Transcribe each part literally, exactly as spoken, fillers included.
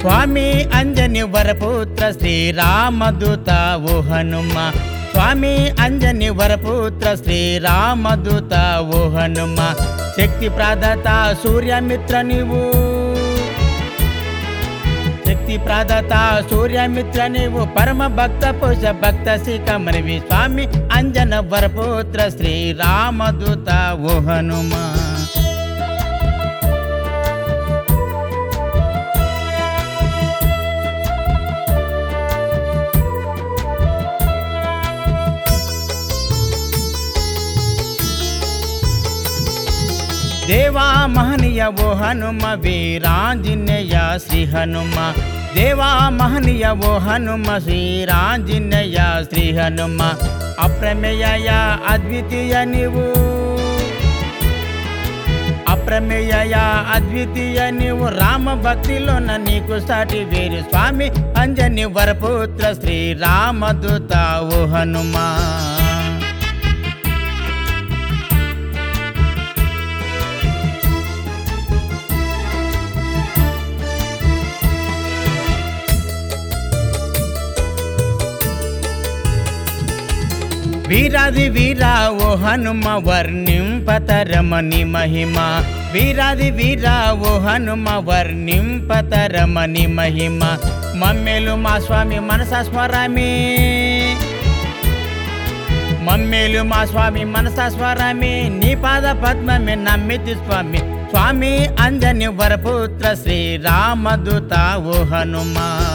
స్వామి అంజని వరపుత్ర శ్రీరామదూత ఓ హనుమ స్వామి అంజని వరపుత్ర శ్రీరామదూత ఓ హనుమ శక్తి ప్రదాత సూర్యమిత్ర నీవు శక్తి ప్రదాత సూర్యమిత్ర నీవు పరమ భక్త పురుష భక్త శిఖమనివి స్వామి అంజన వరపుత్ర శ్రీరామదూత ఓ హనుమ దేవా మహనీయ ఓ హనుమ వీరాంజనేయ శ్రీ హనుమ దేవా మహనీయ ఓ హనుమ శ్రీరాంజనేయ శ్రీ హనుమ అప్రమేయ అద్వితీయ నీవు అప్రమేయ అద్వితీయ నీవు రామ భక్తిలోన నీకు సాటి వేరు స్వామి అంజని వరపుత్ర శ్రీరామదూత ఓ హనుమ వీరాది వీరా ఓ హనుమ వర్ణింపతరమణి మహిమ వీరాది వీరా ఓ హనుమ వర్ణింపతరమణి మహిమ మమ్మేలు మా స్వామి మనస స్మరామి మమ్మేలు మా స్వామి మనస స్మరామి నీ పాద పద్మమే నమ్మితి స్వామి స్వామి అంజని వరపుత్ర శ్రీరామదూత ఓ హనుమ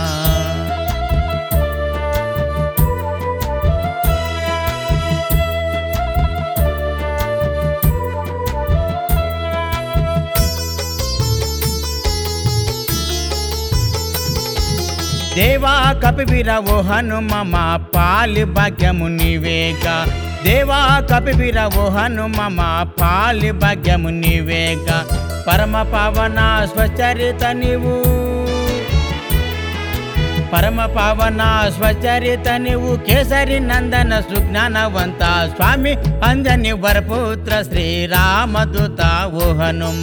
దేవా కపివీర ఓ హనుమ మా పాలి భాగ్యము నీవేగా దేవా కపివీర ఓ హనుమ మా పాలి భాగ్యము నీవేగా పరమ పావన స్వచరిత నీవు పరమ పావన స్వచరిత నీవు కేసరి నందన సుజ్ఞానవంత స్వామి అంజని వరపుత్ర శ్రీరామదూత ఓ హనుమ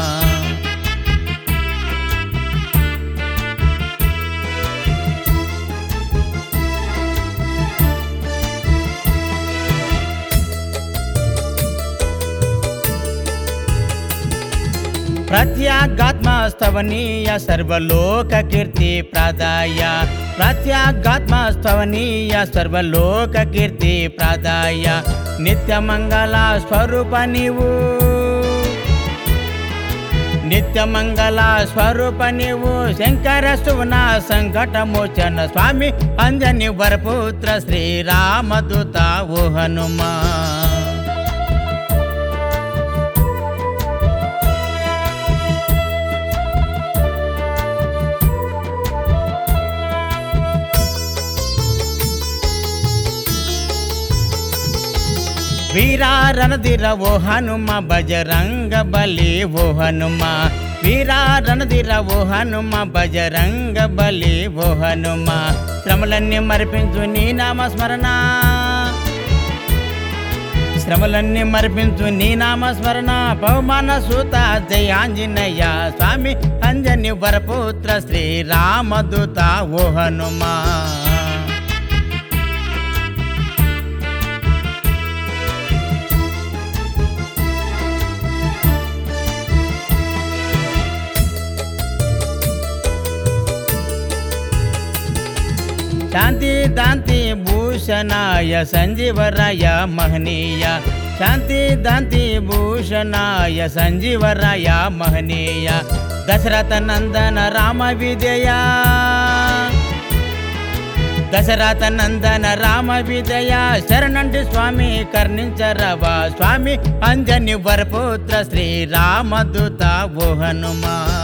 ప్రత్యాగాత్మస్తవనీయ సర్వలోక కీర్తి ప్రదాయ ప్రత్యాగాత్మస్తవనీయ సర్వలోక కీర్తి ప్రదాయ నిత్యమంగళ స్వరూప నీవు నిత్యమంగళ స్వరూప నీవు శంకర సువన సంకట మోచన స్వామి అంజని వరపుత్ర శ్రీరామదూత ఓ హనుమ వీరా రణధీర ఓ హనుమ బజరంగ బలి ఓ హనుమ వీరా రణధీర ఓ హనుమ బజరంగ బలి ఓ హనుమ శ్రమలన్నీ మరిపించు నీ నామ స్మరణ శ్రమలన్నీ మరిపించు నీ నామ స్మరణ పవమాన సూత జయాంజనేయ స్వామి అంజని వరపుత్ర శ్రీరామదూత ఓ హనుమ శాంతి దాంతి భూషణాయ సంజీవరాయ మహనీయ శాంతి దాంతి భూషణాయ సంజీవరాయ మహనీయ దశరథ నందన రామ విజయ దశరథ నందన రామ విజయ శరణంటి స్వామి కర్ణించరవా స్వామి అంజని వరపుత్ర శ్రీరామదూత ఓ హనుమ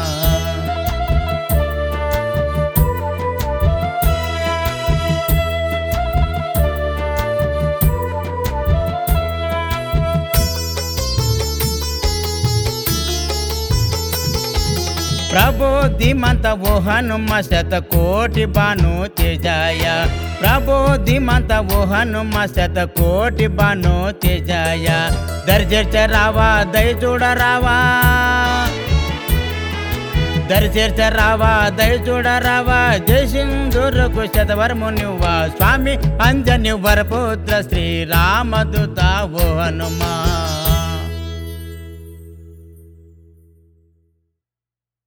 प्रभो धीमंत वो हनुम शतकोटि बानु तेजाय प्रभो धीमंत वो हनुम शतकोटि बानु तेजाय दर्जर चरावा दय जोड़ रावा దరిచేర్చ రావా దయ చూడ రావా జయసింధురకు శతవరము నువ్వా స్వామి అంజని వరపుత్ర శ్రీరామదూత ఓ హనుమా